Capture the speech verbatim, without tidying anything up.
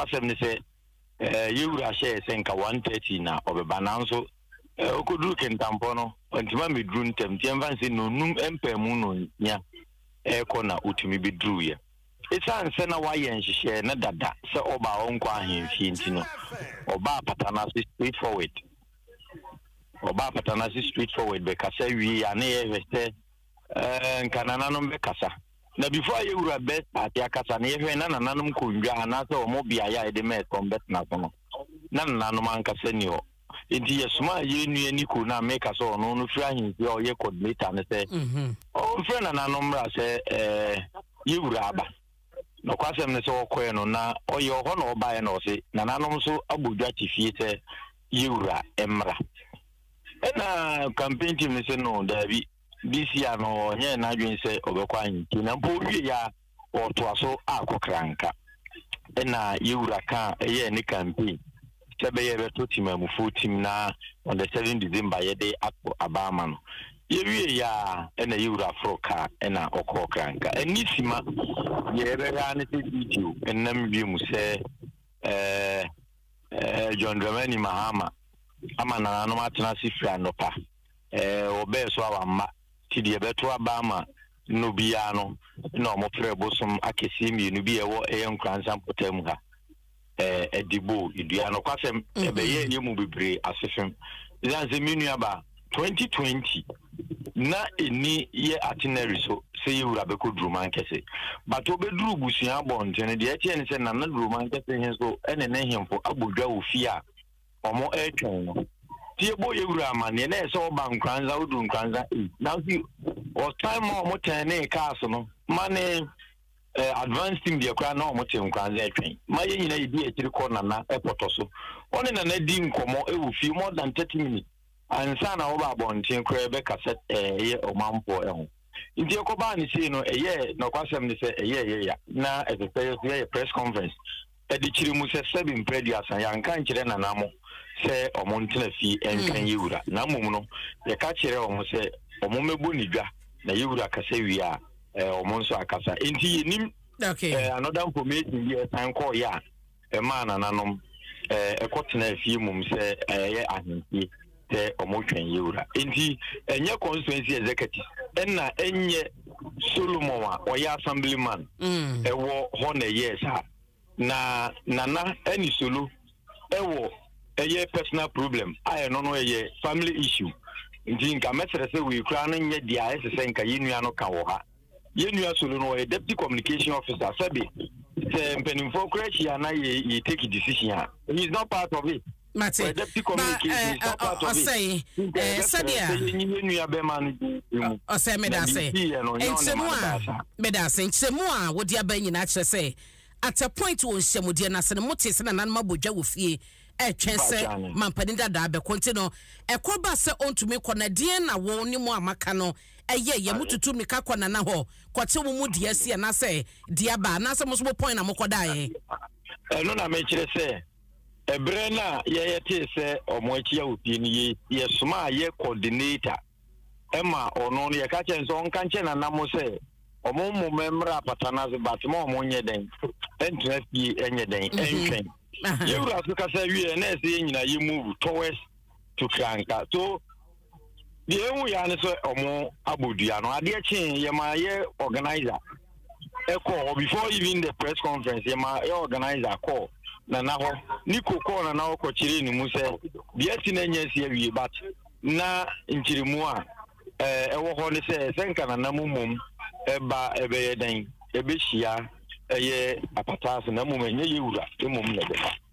kwasem ne se eh yewura share senka one thirty na obeba na nso okoduru kentampo no ontima medru ntem tiemfa nse no num empemu no nya eko na utumi bedru ye isan se na waye nhihye na dada se oba onko ahemfie ntino oba patana straight forward oba patana straight forward be kasa wi ya na ye veste eh nkanana no be kasa na before yewura best party akasa na ye hwe na nananom konwa anase omo bia ya ede me combat na so no na nananom ankasa ni ho enti yesuma ye nua ni ko na make so no no fira hinzi o ye coordinator ne se mhm o fira nananom ra se eh yewura aba no kwasem ne se okoye no na oye ho na obaye no se nananom so abodwa tifie se yewura emra ena campaign team ne se no dabi this year no nye na adwen se obekwa anti na mpo wi ya oto aso akokranka ena yewura ka eye ne campaign sebe ye beto team amufu team na on the seventh December ye dey akpo abama no ye wi ya ena yewura froka ena okokranka enisima ye be ya ne video enam bi mu se eh eh John Dramani Mahama ama na no matena sifra no pa eh obe so awama tidi ebeto abama no bia no na omofre bosom akesi mi no bia wo eyenkransan potem ha eh edibo idua no kwasem ebeye yemu bebre asefem zanze minu aba twenty twenty na eni ye itinerary so se yewura beko druman kese but obedru busuan bonten de etie ne se na na druman kese hen so ene ne hemfo abodwa ofia omo etwen no tie bo yewura amane na ese oba nkranza odu nkranza now see o time o motene cars no mane eh advanced team de kwa na o mote nkranza etwen ma ye nyina yedi ekiri corner na airport so one na na di nkomo ewufi more than thirty minutes ansa na oba bonten kra ebe cassette eh ye omampo eho ndi ekoba ni sei no eye no kwasem ni se eye ye ya na e press conference e di chiri mu se seven predia san ya nka nkire na namo se omontena fi enkan yewura na mum no ye ka kire omo se omo mebu ni dwa na yewura kasa wi a omo nso akasa enti yenim okay eh another information ye san call ya e ma na nanom eh ekotena fi mum se ye ahemfie te omo twen yewura enti enye constituency executive enna enye Solomon wa oya assemblyman mm ewo ho na yes ha na nana any solo ewo eye personal problem I no no eye family issue nti nka mesere se we kra no nye dia ese se nka yenua no ka wo ha yenua solo no e deputy communication officer sabi se mpenimfo kra chia na ye, ye take decision ha he is not part of it Mate deputy communication is not part of it say eh sadia yenua be man o say me da say ensemu a me da say ensemu a wo dia ban nyina kire say at a point wo nsемудie na se ne mote se na nan mabodwa wo fie e twense mampani dada be konti no ekoba se ontumi konadie na wo ni mu amaka no eye ye mututu mika kona na ho kwate wo mu dia sie na se dia ba na se mo so point na mokoda ye e no na me kire se ebre na ye ye te se omo achi ya ofie ni ye ye soma ye coordinator ema ono no ye ka chen so nka nche na na mo se omo mo memra patana ze batmo omo nye den entra fi enye den entwen yewura so kasa wie na ese nyina ye move towards to Kranka so the emu ya ne so omo abodua no ade chen ye ma ye organizer e call before even the press conference ye ma ye organizer call na na ho niko call na na ho ko chire ni mu se bia ti na nya sia wie but na nchirimu a eh e wo ho ne se senka na na mumum eba ebe ye den ebe hia eye apatas na mum enye yewura emum na be